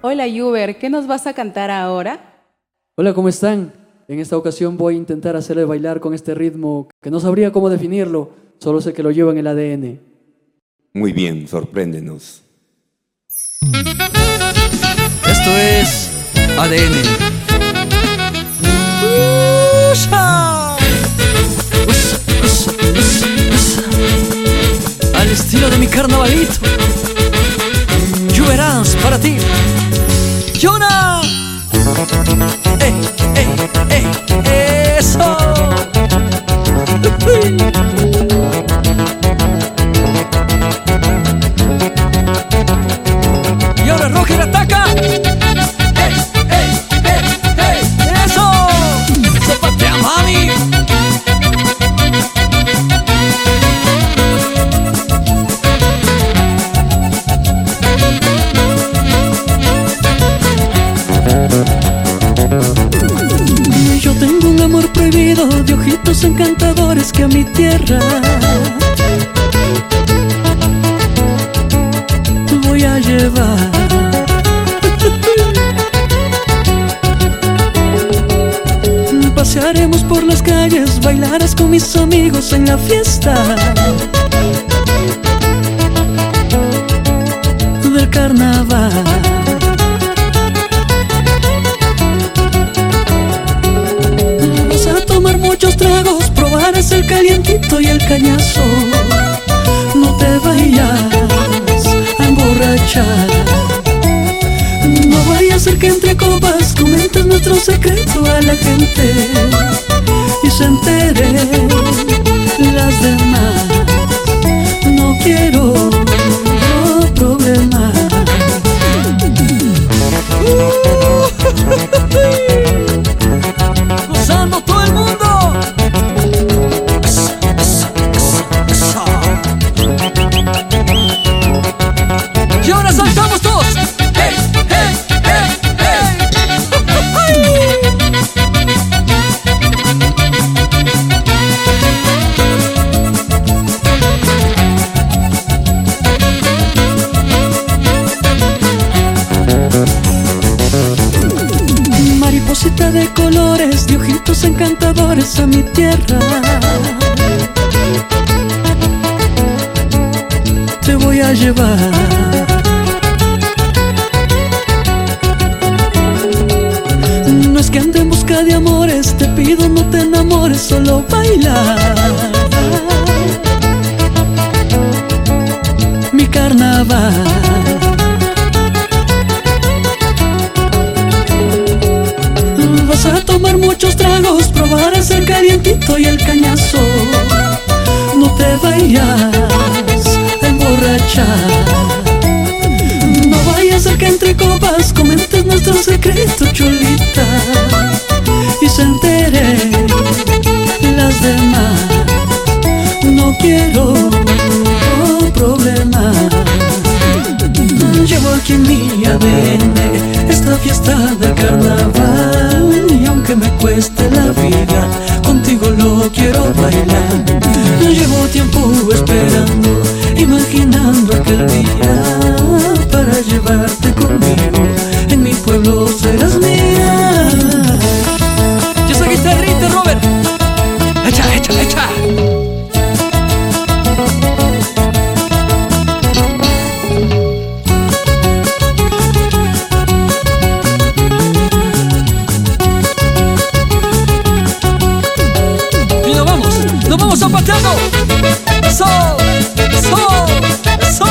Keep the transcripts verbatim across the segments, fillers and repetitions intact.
Hola Yuber, ¿qué nos vas a cantar ahora? Hola, ¿cómo están? En esta ocasión voy a intentar hacerles bailar con este ritmo que no sabría cómo definirlo, solo sé que lo llevo en el A D N. Muy bien, sorpréndenos. Esto es A D N. ¡Usha! Usa, usa, usa, usa. Al estilo de mi carnavalito. Lluverás para ti. ¡Yona! ¡Ey, ey, ey! ¡Eso! Y ahora Roger ataca. ¡Ey, ey, ey, ey! ¡Eso! ¡Zapatea, mami! Yo tengo un amor prohibido de ojitos encantadores que a mi tierra voy a llevar. Pasearemos por las calles, bailarás con mis amigos en la fiesta del carnaval. Vas a tomar muchos tragos, probarás el calientito y el cañazo. No te vayas a emborrachar. No vaya a ser que entre copas comentes nuestro secreto a la gente y se entere las demás. No quiero no problemas. Gozando todo el mundo. Esa, esa, esa, esa. Y ahora saltamos todos. ¡Hey, hey, hey, hey! Mariposita de colores, de ojitos encantadores a mi tierra te voy a llevar. No es que ande en busca de amores, te pido no te enamores, solo baila mi carnaval. Vas a tomar muchos tragos, probarás el calientito y el cañazo. No te vayas a emborrachar. No vayas a ser que entre copas comentes nuestro secreto, cholita, y se entere las demás. No quiero problemas. Llevo aquí en mi A D N esta fiesta del carnaval, y aunque me cueste la vida, contigo lo quiero bailar. Llevo tiempo esperando, imaginando aquel día para llevarte conmigo. En mi pueblo serás mía. Y esa guitarrita, Robert, echa, echa, echa. ¡Nos vamos zapateando! ¡Eso! ¡Eso! ¡Eso!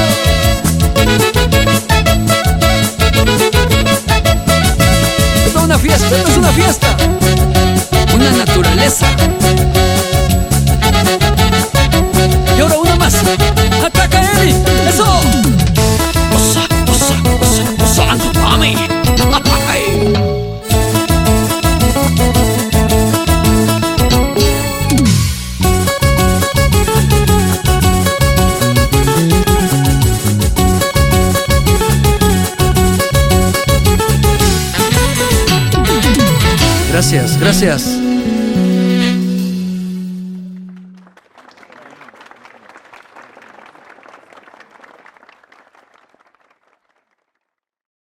Esto es una fiesta, esto es una fiesta. Una naturaleza. Y ahora una más. ¡Ataca, Eddie! ¡Eso! ¡Osa, osa, osa, osa! ¡Mami! Gracias, gracias.